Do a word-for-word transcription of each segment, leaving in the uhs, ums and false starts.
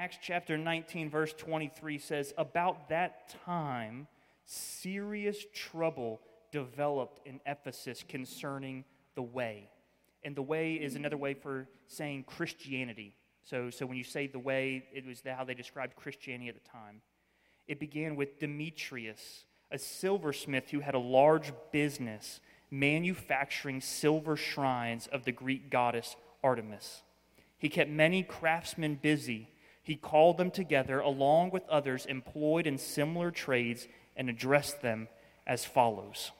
Acts chapter nineteen, verse twenty-three says, about that time, serious trouble developed in Ephesus concerning the way. And the way is another way for saying Christianity. So, so when you say the way, it was how they described Christianity at the time. It began with Demetrius, a silversmith who had a large business manufacturing silver shrines of the Greek goddess Artemis. He kept many craftsmen busy. He called them together along with others employed in similar trades and addressed them as follows.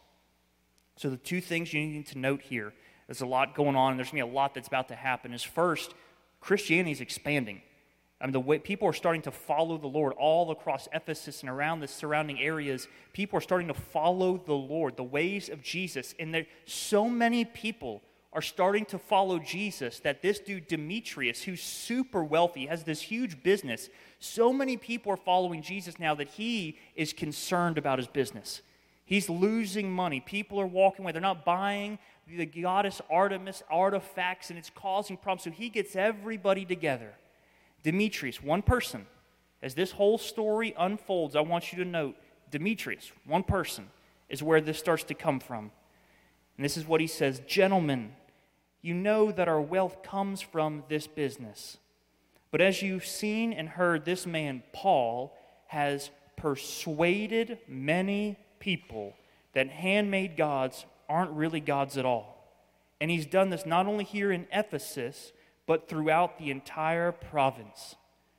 So the two things you need to note here, there's a lot going on, and there's going to be a lot that's about to happen, is first, Christianity is expanding. I mean, the way people are starting to follow the Lord all across Ephesus and around the surrounding areas. People are starting to follow the Lord, the ways of Jesus. And there, so many people are starting to follow Jesus that this dude Demetrius, who's super wealthy, has this huge business. So many people are following Jesus now that he is concerned about his business. He's losing money. People are walking away. They're not buying the goddess Artemis artifacts, and it's causing problems. So he gets everybody together. Demetrius, one person. As this whole story unfolds, I want you to note, Demetrius, one person, is where this starts to come from. And this is what he says, gentlemen, you know that our wealth comes from this business. But as you've seen and heard, this man, Paul, has persuaded many people that handmade gods aren't really gods at all. And he's done this not only here in Ephesus, but throughout the entire province.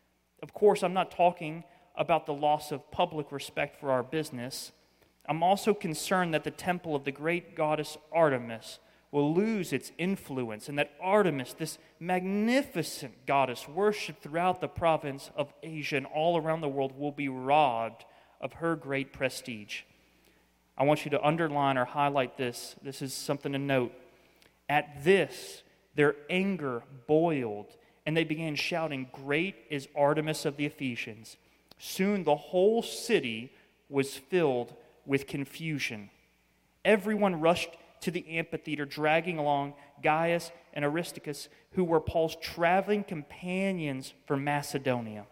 Of course, I'm not talking about the loss of public respect for our business. I'm also concerned that the temple of the great goddess Artemis will lose its influence, and that Artemis, this magnificent goddess worshipped throughout the province of Asia and all around the world, will be robbed of her great prestige. I want you to underline or highlight this. This is something to note. At this, their anger boiled, and they began shouting, "Great is Artemis of the Ephesians." Soon the whole city was filled with confusion. Everyone rushed to the amphitheater, dragging along Gaius and Aristarchus, who were Paul's traveling companions from Macedonia.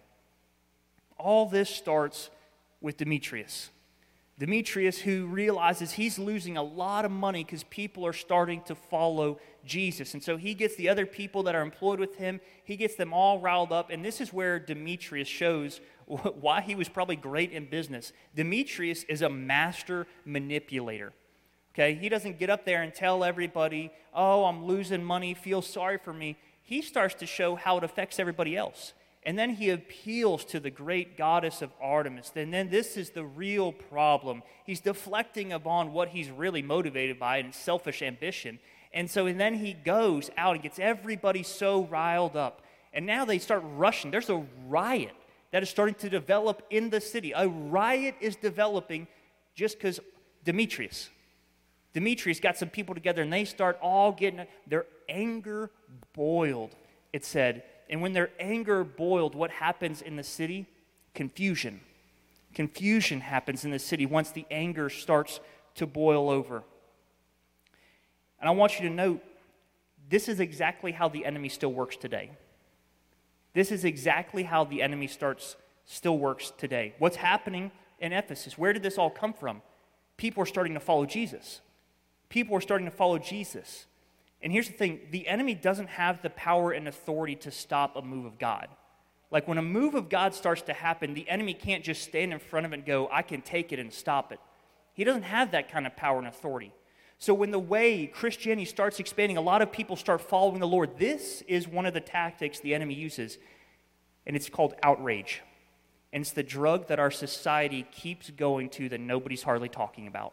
All this starts with Demetrius. Demetrius, who realizes he's losing a lot of money because people are starting to follow Jesus. And so he gets the other people that are employed with him, he gets them all riled up. And this is where Demetrius shows why he was probably great in business. Demetrius is a master manipulator. Okay, he doesn't get up there and tell everybody, oh, I'm losing money, feel sorry for me. He starts to show how it affects everybody else. And then he appeals to the great goddess of Artemis. And then this is the real problem. He's deflecting upon what he's really motivated by, and selfish ambition. And so and then he goes out and gets everybody so riled up. And now they start rushing. There's a riot that is starting to develop in the city. A riot is developing just because Demetrius. Demetrius got some people together, and they start all getting, their anger boiled, it said. And when their anger boiled, what happens in the city? Confusion. Confusion happens in the city once the anger starts to boil over. And I want you to note, this is exactly how the enemy still works today. This is exactly how the enemy starts, still works today. What's happening in Ephesus? Where did this all come from? People are starting to follow Jesus. People are starting to follow Jesus. And here's the thing, the enemy doesn't have the power and authority to stop a move of God. Like when a move of God starts to happen, the enemy can't just stand in front of it and go, I can take it and stop it. He doesn't have that kind of power and authority. So when the way Christianity starts expanding, a lot of people start following the Lord. This is one of the tactics the enemy uses, and it's called outrage. And it's the drug that our society keeps going to that nobody's hardly talking about.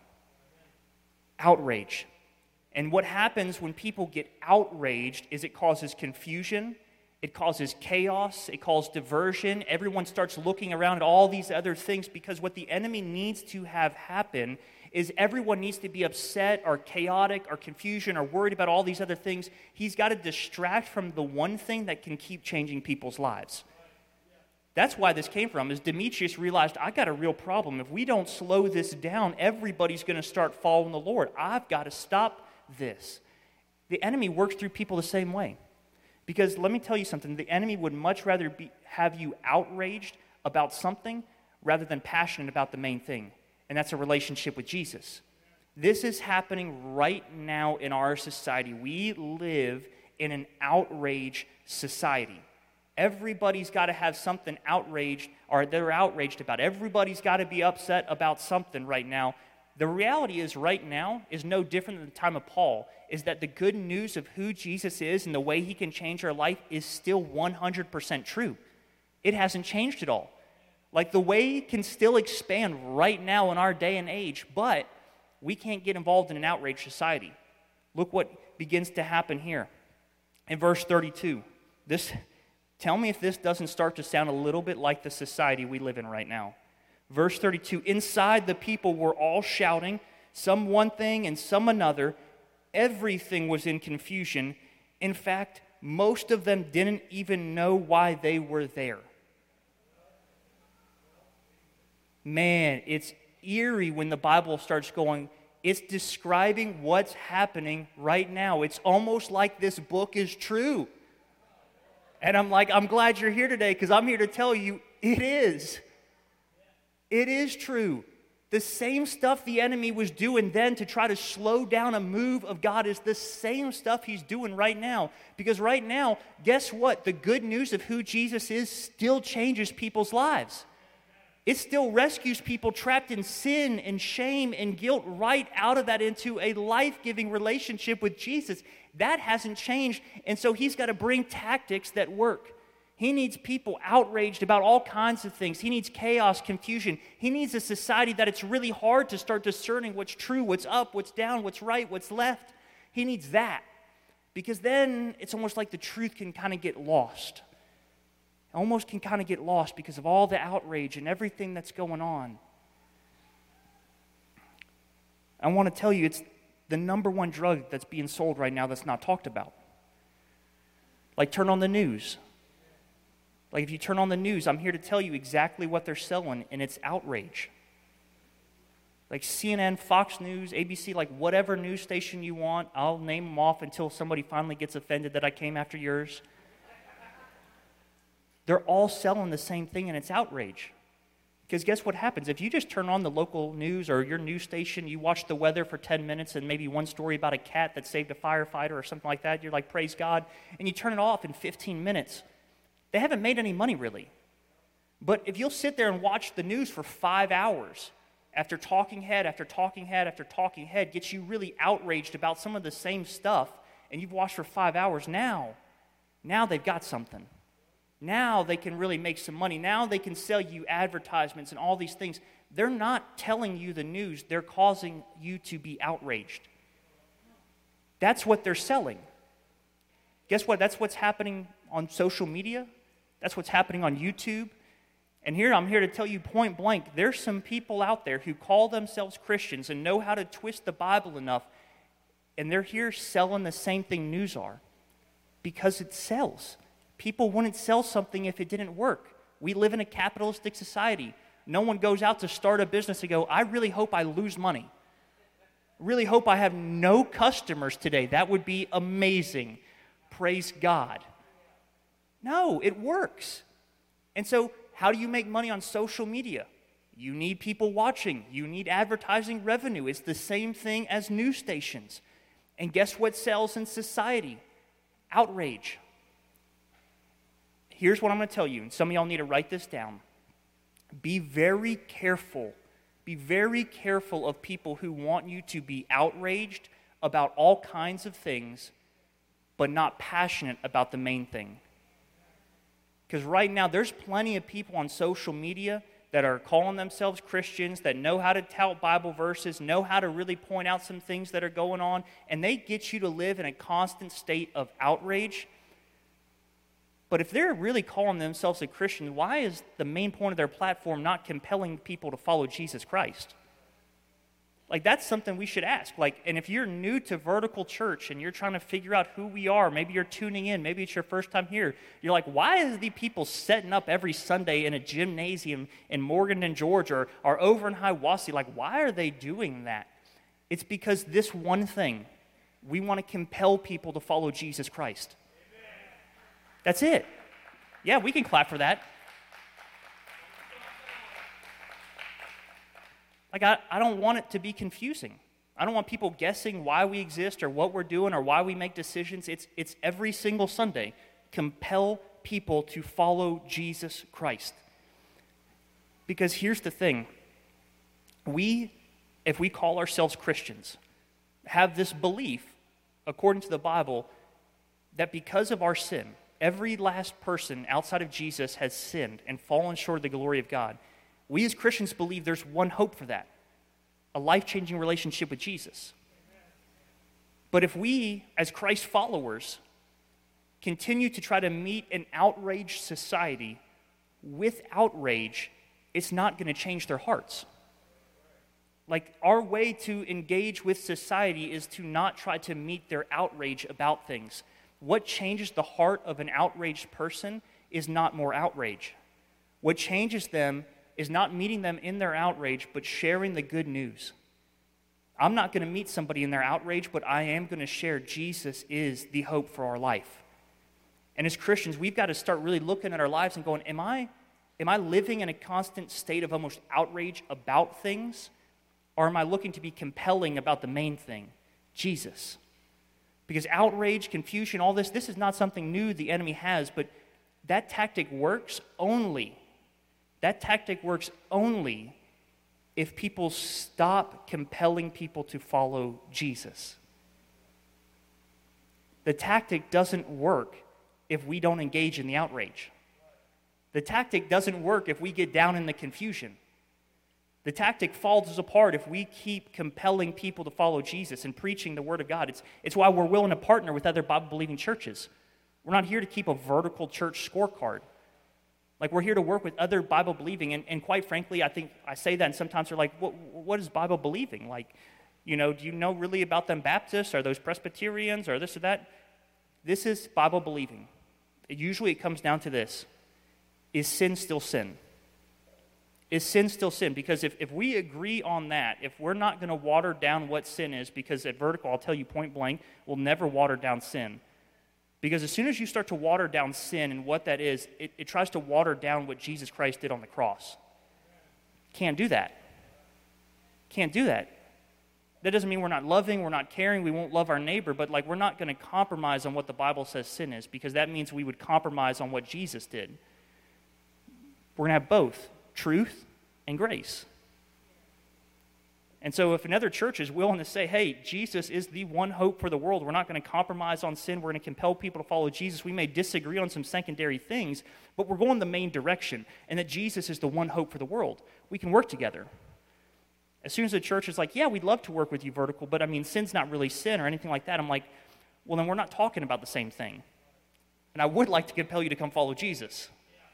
Outrage. And what happens when people get outraged is it causes confusion, it causes chaos, it causes diversion. Everyone starts looking around at all these other things, because what the enemy needs to have happen is everyone needs to be upset or chaotic or confusion or worried about all these other things. He's got to distract from the one thing that can keep changing people's lives. That's why this came from, is Demetrius realized, I got a real problem. If we don't slow this down, everybody's going to start following the Lord. I've got to stop this. The enemy works through people the same way. Because let me tell you something, the enemy would much rather be, have you outraged about something rather than passionate about the main thing, and that's a relationship with Jesus. This is happening right now in our society. We live in an outrage society. Everybody's got to have something outraged, or they're outraged about. Everybody's got to be upset about something right now. The reality is right now is no different than the time of Paul, is that the good news of who Jesus is and the way he can change our life is still one hundred percent true. It hasn't changed at all. Like the way can still expand right now in our day and age, but we can't get involved in an outrage society. Look what begins to happen here. In verse thirty-two, this, tell me if this doesn't start to sound a little bit like the society we live in right now. Verse thirty-two, inside the people were all shouting, some one thing and some another. Everything was in confusion. In fact, most of them didn't even know why they were there. Man, it's eerie when the Bible starts going, it's describing what's happening right now. It's almost like this book is true. And I'm like, I'm glad you're here today because I'm here to tell you it is. It is true. The same stuff the enemy was doing then to try to slow down a move of God is the same stuff he's doing right now. Because right now, guess what? The good news of who Jesus is still changes people's lives. It still rescues people trapped in sin and shame and guilt right out of that into a life-giving relationship with Jesus. That hasn't changed, and so he's got to bring tactics that work. He needs people outraged about all kinds of things. He needs chaos, confusion. He needs a society that it's really hard to start discerning what's true, what's up, what's down, what's right, what's left. He needs that, because then it's almost like the truth can kind of get lost. Almost can kind of get lost because of all the outrage and everything that's going on. I want to tell you, it's the number one drug that's being sold right now that's not talked about. Like, turn on the news. Like, if you turn on the news, I'm here to tell you exactly what they're selling, and it's outrage. Like C N N, Fox News, A B C, like whatever news station you want, I'll name them off until somebody finally gets offended that I came after yours. They're all selling the same thing, and it's outrage. Because guess what happens? If you just turn on the local news or your news station, you watch the weather for ten minutes and maybe one story about a cat that saved a firefighter or something like that, you're like, praise God, and you turn it off in fifteen minutes. They haven't made any money, really. But if you'll sit there and watch the news for five hours, after talking head after talking head after talking head gets you really outraged about some of the same stuff, and you've watched for five hours, now, now they've got something. Now they can really make some money. Now they can sell you advertisements and all these things. They're not telling you the news. They're causing you to be outraged. That's what they're selling. Guess what? That's what's happening on social media. That's what's happening on YouTube. And here, I'm here to tell you point blank, there's some people out there who call themselves Christians and know how to twist the Bible enough, and they're here selling the same thing news are because it sells. People wouldn't sell something if it didn't work. We live in a capitalistic society. No one goes out to start a business and go, I really hope I lose money. Really hope I have no customers today. That would be amazing. Praise God. No, it works. And so how do you make money on social media? You need people watching. You need advertising revenue. It's the same thing as news stations. And guess what sells in society? Outrage. Here's what I'm going to tell you, and some of y'all need to write this down. Be very careful. Be very careful of people who want you to be outraged about all kinds of things, but not passionate about the main thing. Because right now, there's plenty of people on social media that are calling themselves Christians, that know how to tout Bible verses, know how to really point out some things that are going on, and they get you to live in a constant state of outrage. But if they're really calling themselves a Christian, why is the main point of their platform not compelling people to follow Jesus Christ? Like, that's something we should ask. Like, and if you're new to Vertical Church and you're trying to figure out who we are, maybe you're tuning in, maybe it's your first time here, you're like, why is the people setting up every Sunday in a gymnasium in Morganton, Georgia, or, or over in Hiawassee? Like, why are they doing that? It's because this one thing, we want to compel people to follow Jesus Christ. That's it. Yeah, we can clap for that. Like, I, I don't want it to be confusing. I don't want people guessing why we exist or what we're doing or why we make decisions. It's, it's every single Sunday. Compel people to follow Jesus Christ. Because here's the thing. We, if we call ourselves Christians, have this belief, according to the Bible, that because of our sin, every last person outside of Jesus has sinned and fallen short of the glory of God. We as Christians believe there's one hope for that. A life-changing relationship with Jesus. But if we, as Christ followers, continue to try to meet an outraged society with outrage, it's not going to change their hearts. Like, our way to engage with society is to not try to meet their outrage about things. What changes the heart of an outraged person is not more outrage. What changes them is not meeting them in their outrage, but sharing the good news. I'm not going to meet somebody in their outrage, but I am going to share Jesus is the hope for our life. And as Christians, we've got to start really looking at our lives and going, am I, am I living in a constant state of almost outrage about things? Or am I looking to be compelling about the main thing, Jesus? Because outrage, confusion, all this, this is not something new the enemy has, but that tactic works only That tactic works only if people stop compelling people to follow Jesus. The tactic doesn't work if we don't engage in the outrage. The tactic doesn't work if we get down in the confusion. The tactic falls apart if we keep compelling people to follow Jesus and preaching the Word of God. It's, it's why we're willing to partner with other Bible-believing churches. We're not here to keep a vertical church scorecard. Like, we're here to work with other Bible-believing, and, and quite frankly, I think I say that, and sometimes they're like, what, what is Bible-believing? Like, you know, do you know really about them Baptists? Are those Presbyterians? Or this or that? This is Bible-believing. It, usually it comes down to this. Is sin still sin? Is sin still sin? Because if, if we agree on that, if we're not going to water down what sin is, because at Vertical, I'll tell you point blank, we'll never water down sin. Because as soon as you start to water down sin and what that is, it, it tries to water down what Jesus Christ did on the cross. Can't do that. Can't do that. That doesn't mean we're not loving, we're not caring, we won't love our neighbor, but like, we're not going to compromise on what the Bible says sin is, because that means we would compromise on what Jesus did. We're going to have both truth and grace. And so if another church is willing to say, hey, Jesus is the one hope for the world, we're not going to compromise on sin, we're going to compel people to follow Jesus, we may disagree on some secondary things, but we're going the main direction, and that Jesus is the one hope for the world, we can work together. As soon as the church is like, yeah, we'd love to work with you, Vertical, but I mean, sin's not really sin or anything like that, I'm like, well, then we're not talking about the same thing. And I would like to compel you to come follow Jesus.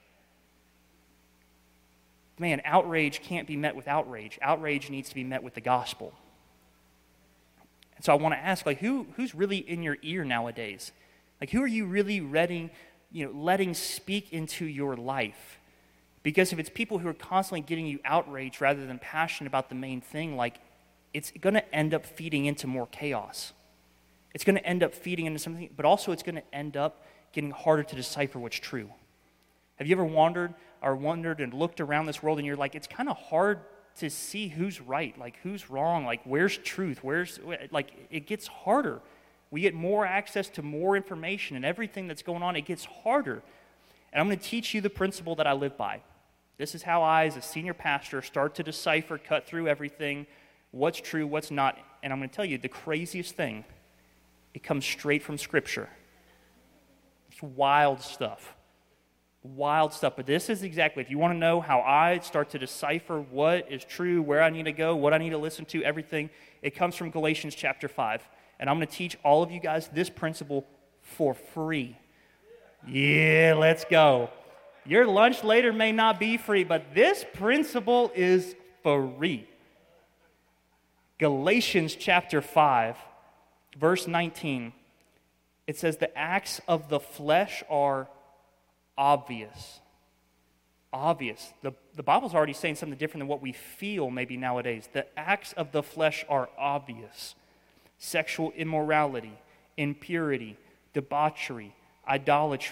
Man, outrage can't be met with outrage. Outrage needs to be met with the gospel. And so I want to ask, like, who who's really in your ear nowadays? Like, who are you really letting, you know, letting speak into your life? Because if it's people who are constantly getting you outraged rather than passionate about the main thing, like, it's going to end up feeding into more chaos. It's going to end up feeding into something, but also it's going to end up getting harder to decipher what's true. Have you ever wandered or wondered and looked around this world and you're like, it's kind of hard to see who's right, like who's wrong, like where's truth, where's, like it gets harder. We get more access to more information and everything that's going on, it gets harder. And I'm going to teach you the principle that I live by. This is how I, as a senior pastor, start to decipher, cut through everything, what's true, what's not. And I'm going to tell you the craziest thing, it comes straight from Scripture. It's wild stuff. Wild stuff. But this is exactly, if you want to know how I start to decipher what is true, where I need to go, what I need to listen to, everything, it comes from Galatians chapter five. And I'm going to teach all of you guys this principle for free. Yeah, let's go. Your lunch later may not be free, but this principle is free. Galatians chapter five, verse nineteen. It says, the acts of the flesh are obvious. Obvious. The, the Bible's already saying something different than what we feel maybe nowadays. The acts of the flesh are obvious. Sexual immorality, impurity, debauchery, idolatry,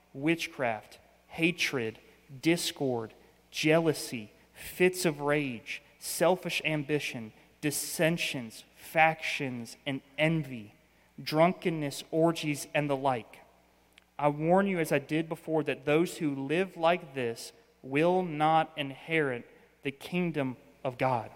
witchcraft, hatred, discord, jealousy, fits of rage, selfish ambition, dissensions, factions, and envy, drunkenness, orgies, and the like. I warn you, as I did before, that those who live like this will not inherit the kingdom of God.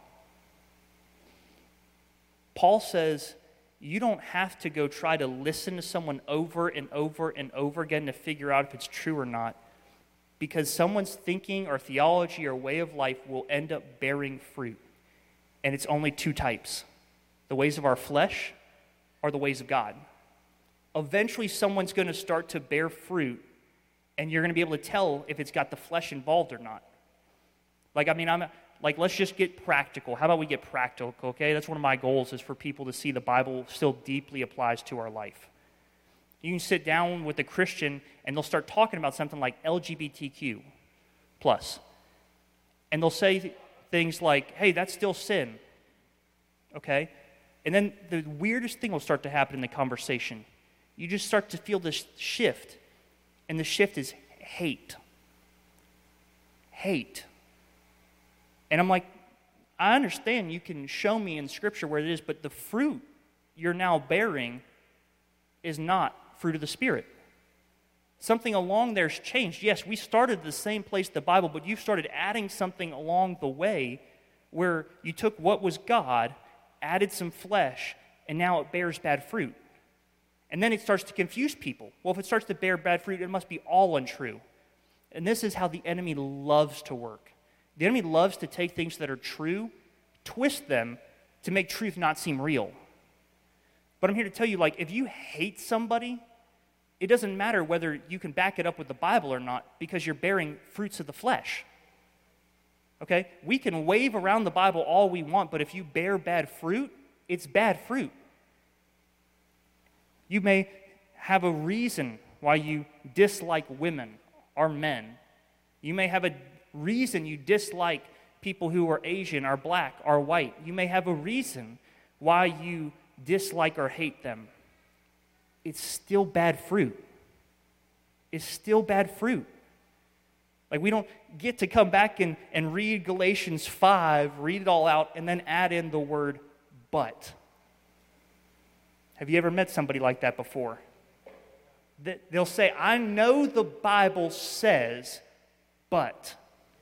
Paul says you don't have to go try to listen to someone over and over and over again to figure out if it's true or not, because someone's thinking or theology or way of life will end up bearing fruit. And it's only two types: the ways of our flesh or the ways of God. Eventually, someone's going to start to bear fruit, and you're going to be able to tell if it's got the flesh involved or not. Like, I mean, I'm like, let's just get practical. How about we get practical, okay? That's one of my goals, is for people to see the Bible still deeply applies to our life. You can sit down with a Christian, and they'll start talking about something like L G B T Q plus. And they'll say th- things like, hey, that's still sin, okay? And then the weirdest thing will start to happen in the conversation. You just start to feel this shift, and the shift is hate. Hate. And I'm like, I understand you can show me in Scripture where it is, but the fruit you're now bearing is not fruit of the Spirit. Something along there's changed. Yes, we started the same place, the Bible, but you've started adding something along the way where you took what was God, added some flesh, and now it bears bad fruit. And then it starts to confuse people. Well, if it starts to bear bad fruit, it must be all untrue. And this is how the enemy loves to work. The enemy loves to take things that are true, twist them to make truth not seem real. But I'm here to tell you, like, if you hate somebody, it doesn't matter whether you can back it up with the Bible or not, because you're bearing fruits of the flesh. Okay? We can wave around the Bible all we want, but if you bear bad fruit, it's bad fruit. You may have a reason why you dislike women or men. You may have a reason you dislike people who are Asian or black or white. You may have a reason why you dislike or hate them. It's still bad fruit. It's still bad fruit. Like, we don't get to come back and, and read Galatians five, read it all out, and then add in the word but. Have you ever met somebody like that before? They'll say, I know the Bible says, but.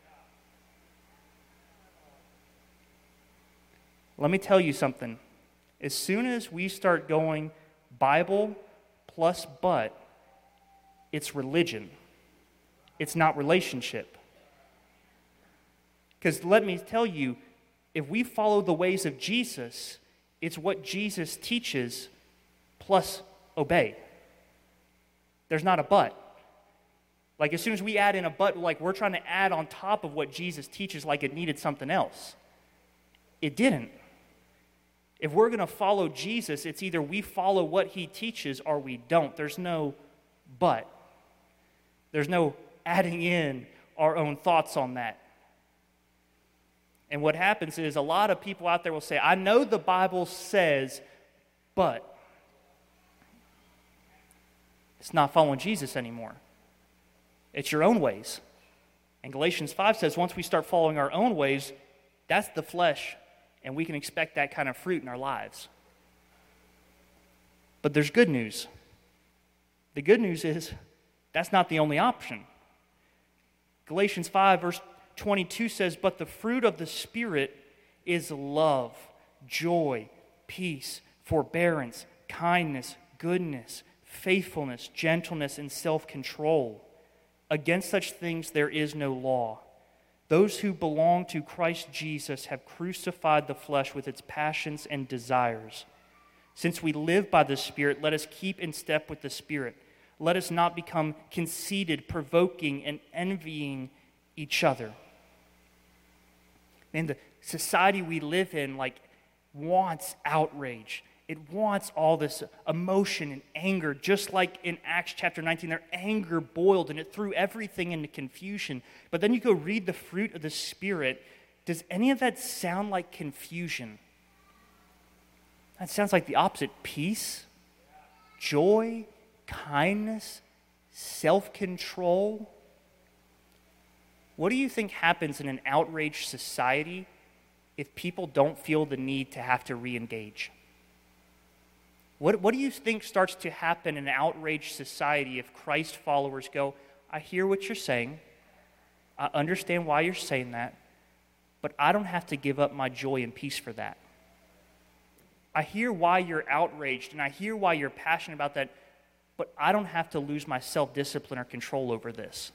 Let me tell you something. As soon as we start going Bible plus but, it's religion. It's not relationship. Because let me tell you, if we follow the ways of Jesus, it's what Jesus teaches plus obey. There's not a but. Like, as soon as we add in a but, like we're trying to add on top of what Jesus teaches like it needed something else. It didn't. If we're going to follow Jesus, it's either we follow what he teaches or we don't. There's no but. There's no adding in our own thoughts on that. And what happens is a lot of people out there will say, I know the Bible says, but. It's not following Jesus anymore. It's your own ways. And Galatians five says once we start following our own ways, that's the flesh, and we can expect that kind of fruit in our lives. But there's good news. The good news is that's not the only option. Galatians five, verse twenty-two says, but the fruit of the Spirit is love, joy, peace, forbearance, kindness, goodness, faithfulness, gentleness, and self-control. Against such things there is no law. Those who belong to Christ Jesus have crucified the flesh with its passions and desires. Since we live by the Spirit, let us keep in step with the Spirit. Let us not become conceited, provoking, and envying each other. And the society we live in, like, wants outrage. It wants all this emotion and anger, just like in Acts chapter nineteen, their anger boiled and it threw everything into confusion. But then you go read the fruit of the Spirit. Does any of that sound like confusion? That sounds like the opposite: peace, joy, kindness, self-control. What do you think happens in an outraged society if people don't feel the need to have to re-engage? What, what do you think starts to happen in an outraged society if Christ followers go, I hear what you're saying, I understand why you're saying that, but I don't have to give up my joy and peace for that. I hear why you're outraged, and I hear why you're passionate about that, but I don't have to lose my self-discipline or control over this.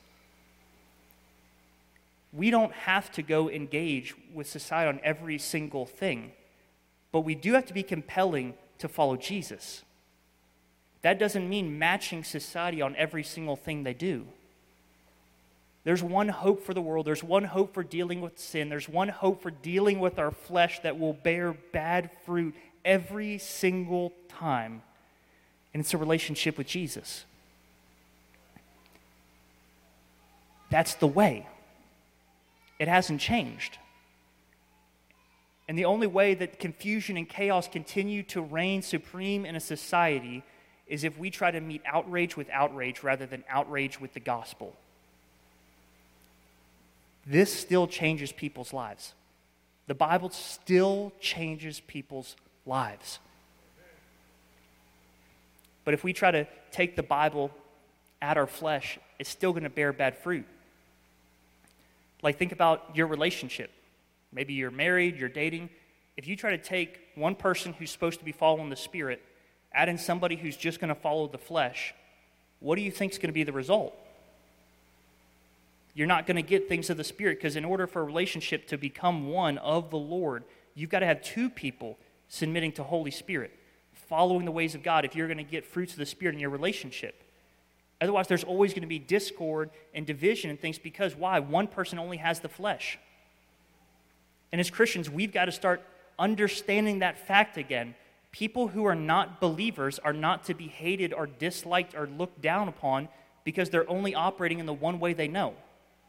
We don't have to go engage with society on every single thing, but we do have to be compelling to follow Jesus. That doesn't mean matching society on every single thing they do. There's one hope for the world. There's one hope for dealing with sin. There's one hope for dealing with our flesh that will bear bad fruit every single time. And it's a relationship with Jesus. That's the way. It hasn't changed. And the only way that confusion and chaos continue to reign supreme in a society is if we try to meet outrage with outrage rather than outrage with the gospel. This still changes people's lives. The Bible still changes people's lives. But if we try to take the Bible at our flesh, it's still going to bear bad fruit. Like, think about your relationship. Maybe you're married, you're dating. If you try to take one person who's supposed to be following the Spirit, add in somebody who's just going to follow the flesh, what do you think is going to be the result? You're not going to get things of the Spirit, because in order for a relationship to become one of the Lord, you've got to have two people submitting to Holy Spirit, following the ways of God if you're going to get fruits of the Spirit in your relationship. Otherwise, there's always going to be discord and division and things, because why? One person only has the flesh. And as Christians, we've got to start understanding that fact again. People who are not believers are not to be hated or disliked or looked down upon because they're only operating in the one way they know.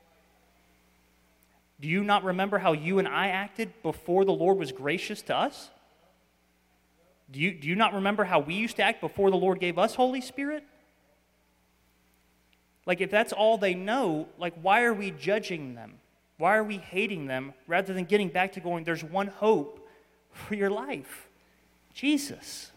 Do you not remember how you and I acted before the Lord was gracious to us? Do you, do you not remember how we used to act before the Lord gave us Holy Spirit? Like, if that's all they know, like, why are we judging them? Why are we hating them rather than getting back to going, there's one hope for your life, Jesus.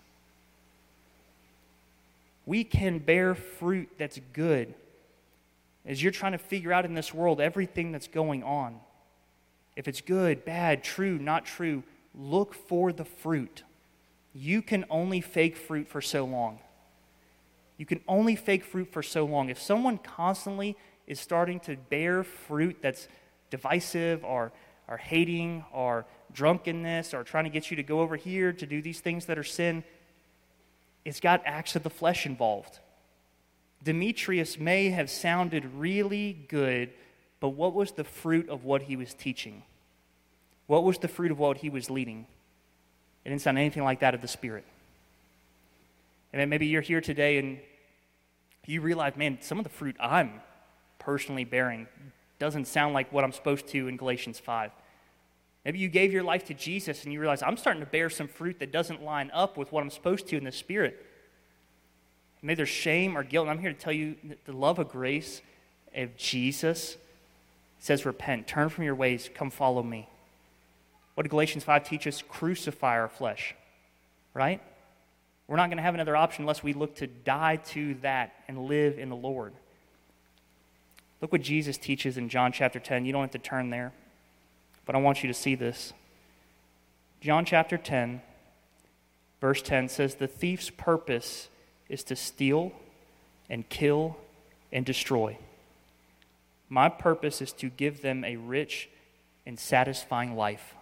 We can bear fruit that's good as you're trying to figure out in this world everything that's going on. If it's good, bad, true, not true, look for the fruit. You can only fake fruit for so long. You can only fake fruit for so long. If someone constantly is starting to bear fruit that's divisive or, or hating or drunkenness or trying to get you to go over here to do these things that are sin, it's got acts of the flesh involved. Demetrius may have sounded really good, but what was the fruit of what he was teaching? What was the fruit of what he was leading? It didn't sound anything like that of the Spirit. And then maybe you're here today and you realize, man, some of the fruit I'm personally bearing doesn't sound like what I'm supposed to in Galatians five. Maybe you gave your life to Jesus and you realize, I'm starting to bear some fruit that doesn't line up with what I'm supposed to in the Spirit. Maybe there's shame or guilt, and I'm here to tell you that the love of grace of Jesus says, repent, turn from your ways, come follow me. What did Galatians five teach us? Crucify our flesh, right? We're not going to have another option unless we look to die to that and live in the Lord. Look what Jesus teaches in John chapter ten. You don't have to turn there, but I want you to see this. John chapter ten, verse ten says, the thief's purpose is to steal and kill and destroy. My purpose is to give them a rich and satisfying life.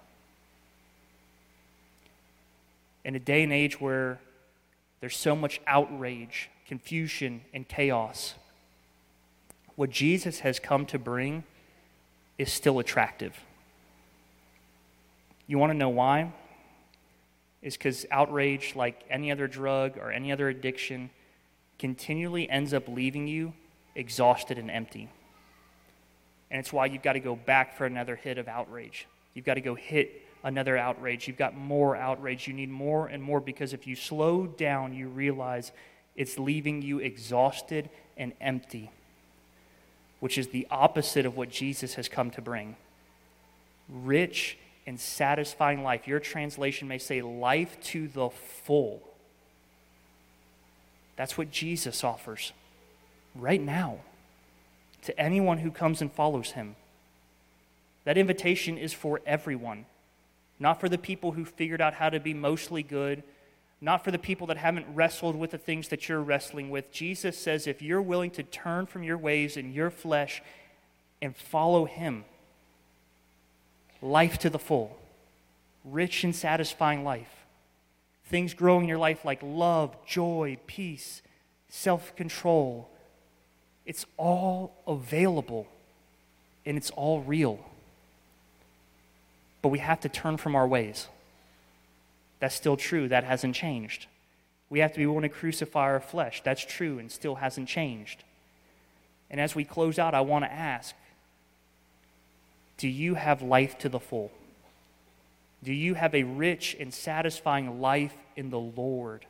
In a day and age where there's so much outrage, confusion, and chaos, what Jesus has come to bring is still attractive. You want to know why? It's because outrage, like any other drug or any other addiction, continually ends up leaving you exhausted and empty. And it's why you've got to go back for another hit of outrage. You've got to go hit another outrage. You've got more outrage. You need more and more, because if you slow down, you realize It's leaving you exhausted and empty, which is the opposite of what Jesus has come to bring. Rich and satisfying life. Your translation may say life to the full. That's what Jesus offers right now to anyone who comes and follows him. That invitation is for everyone, not for the people who figured out how to be mostly good, not for the people that haven't wrestled with the things that you're wrestling with. Jesus says if you're willing to turn from your ways and your flesh and follow him, life to the full, rich and satisfying life. Things grow in your life like love, joy, peace, self-control. It's all available and it's all real. But we have to turn from our ways. That's still true. That hasn't changed. We have to be willing to crucify our flesh. That's true and still hasn't changed. And as we close out, I want to ask, do you have life to the full? Do you have a rich and satisfying life in the Lord?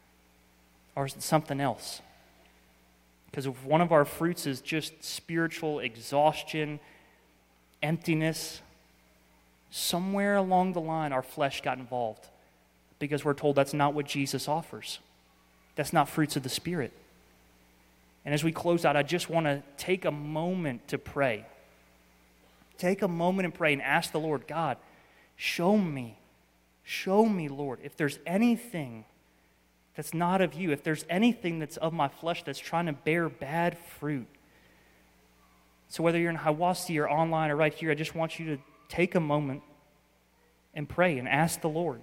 Or is it something else? Because if one of our fruits is just spiritual exhaustion, emptiness, somewhere along the line our flesh got involved because we're told that's not what Jesus offers. That's not fruits of the Spirit. And as we close out, I just want to take a moment to pray. Take a moment and pray and ask the Lord, God, show me, show me, Lord, if there's anything that's not of you, if there's anything that's of my flesh that's trying to bear bad fruit. So whether you're in Hiwassee or online or right here, I just want you to take a moment and pray and ask the Lord,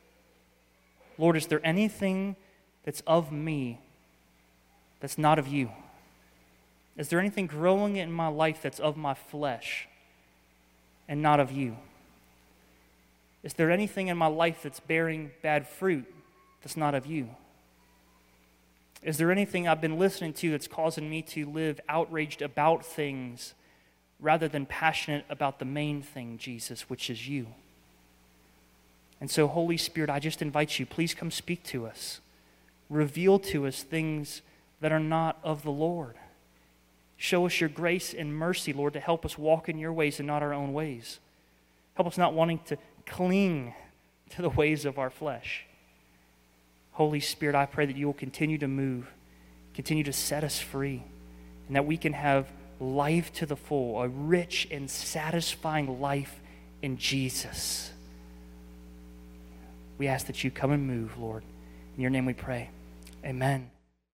Lord, is there anything that's of me that's not of you? Is there anything growing in my life that's of my flesh and not of you? Is there anything in my life that's bearing bad fruit that's not of you? Is there anything I've been listening to that's causing me to live outraged about things rather than passionate about the main thing, Jesus, which is you? And so, Holy Spirit, I just invite you, please come speak to us. Reveal to us things that are not of the Lord. Show us your grace and mercy, Lord, to help us walk in your ways and not our own ways. Help us not wanting to cling to the ways of our flesh. Holy Spirit, I pray that you will continue to move, continue to set us free, and that we can have life to the full, a rich and satisfying life in Jesus. We ask that you come and move, Lord. In your name we pray. Amen.